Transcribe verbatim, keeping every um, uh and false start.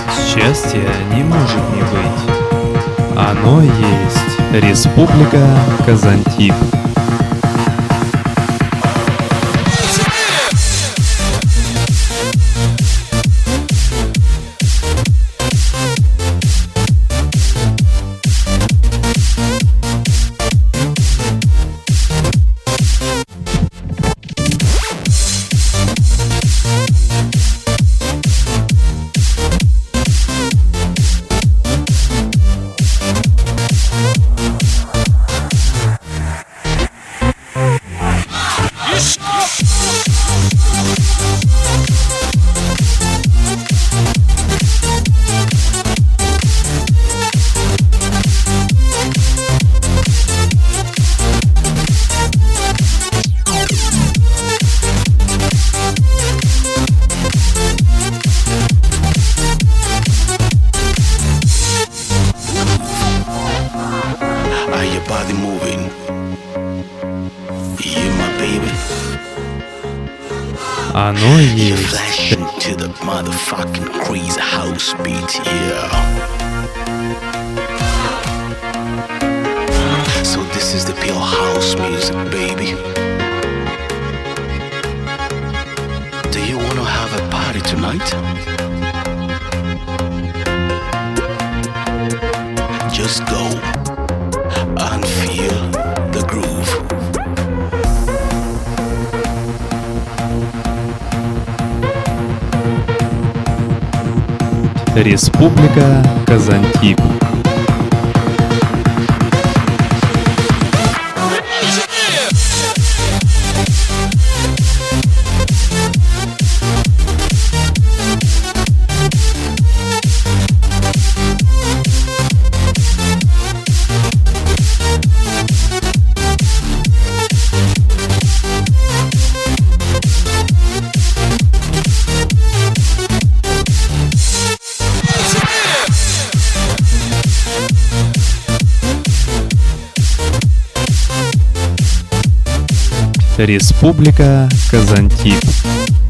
Счастья не может не быть. Оно есть Республика Казантип. Body moving, you my baby. Оно You're есть. flashing to the motherfucking crazy house beat, yeah. So this is the pure house music, baby. Do you wanna have a party tonight? Just go and feel the groove. Республика Казантип. Республика Казантип.